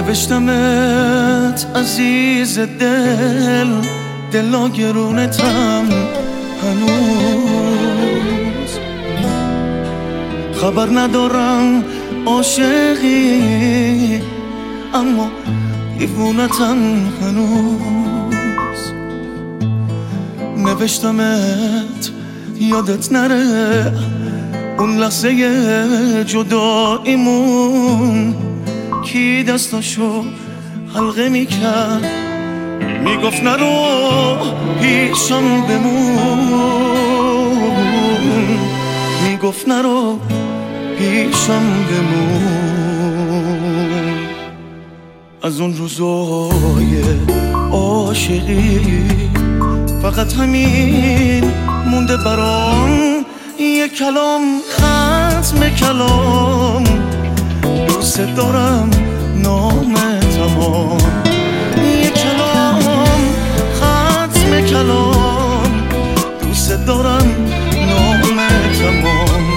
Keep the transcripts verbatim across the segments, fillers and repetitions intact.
نوشتمت عزیز دل، دلا گرونتم هنوز. خبر ندارم عاشقی، اما دیوونتم هنوز. نوشتمت یادت نره اون لحظه جداییمون، کی دستاشو حلقه میکرد میگفت نرو پیشم بمون، میگفت نرو پیشم بمون. از اون روزای عاشقی فقط همین مونده برام، یه کلام ختم کلام، دوست دارم نام تمام. یه کلام ختم کلام، دوست دارم نام تمام.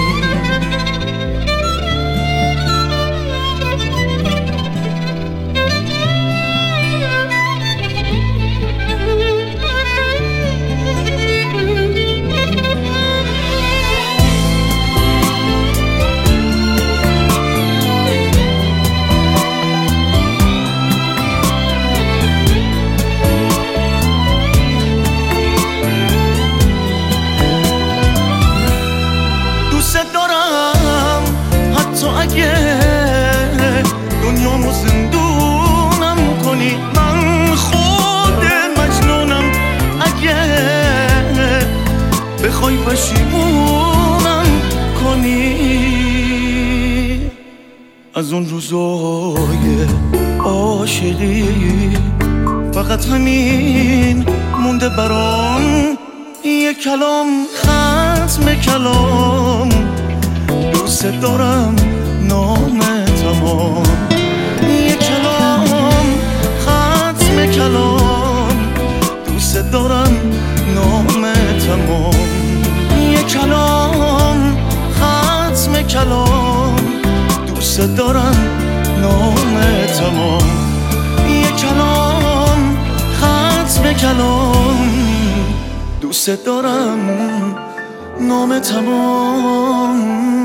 اگه دنیامو زندونم کنی، من خود مجنونم. اگه بخوای پشیمونم کنی. از اون روزای عاشقی فقط همین مونده برام، یه کلام ختم کلام، دوست دارم نام تمام. یه کلام ختم کلام، دوست دارم نام تمام. یه کلام ختم کلام، دوست دارم نام تمام. یه کلام ختم کلام، دوست دارم نام تمام.